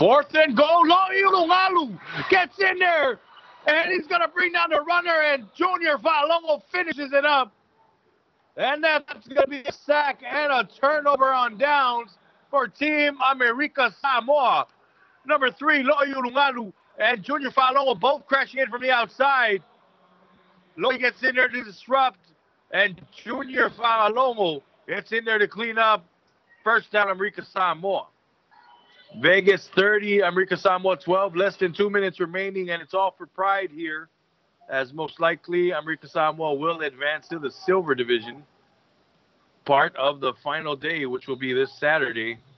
Fourth and goal. Loiulugalu gets in there, and he's going to bring down the runner, and Junior Falongo finishes it up. And that's going to be a sack and a turnover on downs for Team America Samoa. Number 3, Loiulugalu and Junior Falongo both crashing in from the outside. Loi gets in there to disrupt, and Junior Falongo gets in there to clean up. First down, America Samoa. Vegas 30, America Samoa 12. Less than 2 minutes remaining, and it's all for pride here, as most likely America Samoa will advance to the silver division, part of the final day, which will be this Saturday.